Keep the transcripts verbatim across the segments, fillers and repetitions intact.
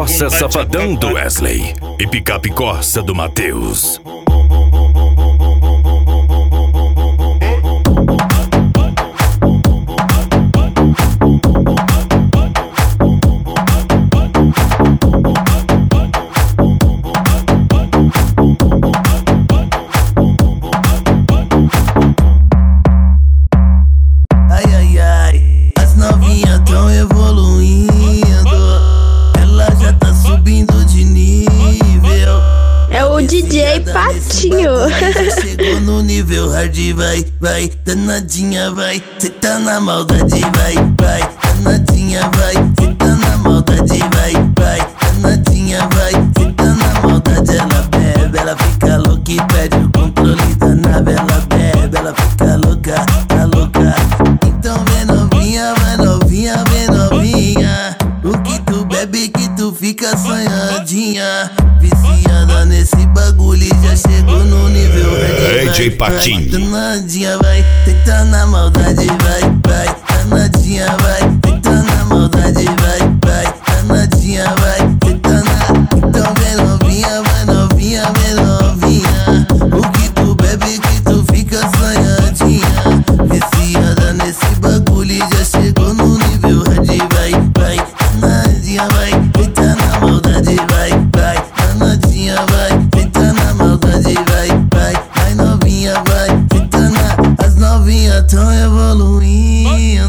Corsa Safadão do Wesley e Picape Corsa do Matheus. D J Patinho. Chegou no nível hard, vai, vai, danadinha, vai. Cê tá na maldade, vai, vai, danadinha, vai. Cê tá na maldade, vai, vai, danadinha, vai. Cê tá na maldade, ela bebe, ela fica louca e perde o controle da nave. Ela bebe, ela fica louca, tá louca. Então vem novinha, vai novinha, vem novinha. O que tu bebe que tu fica sonhadinha. Viciada nesse bagulho e já chegou no nível hard. D J Patinho. Danadinha vai, tenta na maldade, vai, vai. Danadinha vai, tenta na maldade, vai, vai. Danadinha vai, tenta na. Então vem novinha, vai novinha, vem novinha. O que tu bebe que tu fica sonhadinha. Viciada nesse bagulho e já chegou no nível hard, vai, vai. Danadinha vai, tenta na maldade, vai, vai. Danadinha vai, tenta na maldade, vai, vai. Vai novinha vai, tenta na. As novinhas tão evoluindo.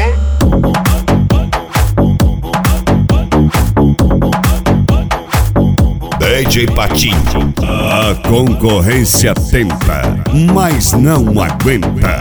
D J Patinho. A concorrência tenta, mas não aguenta.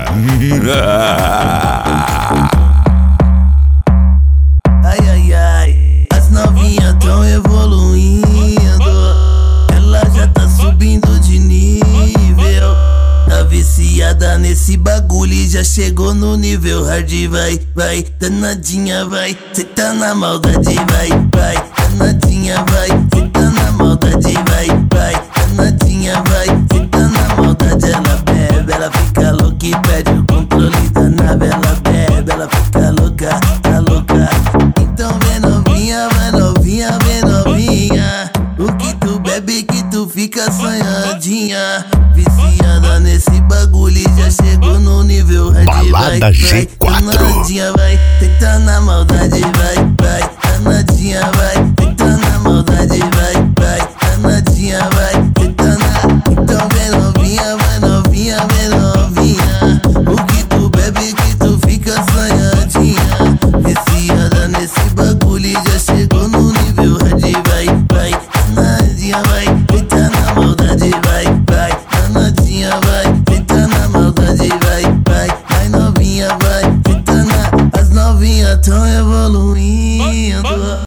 Ai, ai, ai, as novinhas tão evoluindo. Ela já tá subindo de nível. Tá viciada nesse bagulho e já chegou no nível hard, vai, vai. Danadinha vai, cê tá na maldade, vai, vai. Danadinha vai, cê tá na maldade, vai, vai. Danadinha vai, cê tá na maldade. Ela bebe, ela fica louca e perde o controle da nave. Ela bebe, ela fica louca, tá louca. Então vem novinha, vai novinha, vem novinha. O que tu bebe que tu fica sonhadinha. Viciada nesse bagulho e já chegou no nível hard, Balada vai, G quatro. Danadinha vai, tenta na maldade, vai, vai. Danadinha vai, tenta na maldade, vai, vai. Danadinha vai, tenta na. Então vem novinha, vai novinha, vem novinha. O que tu bebe que tu fica sonhadinha. Viciada nesse bagulho e já chegou no nível hard, vai, vai. Danadinha vai, tenta na maldade, vai, vai. Danadinha vai, tenta na maldade, vai, vai. Vai novinha vai, tenta na. As novinhas tão evoluindo.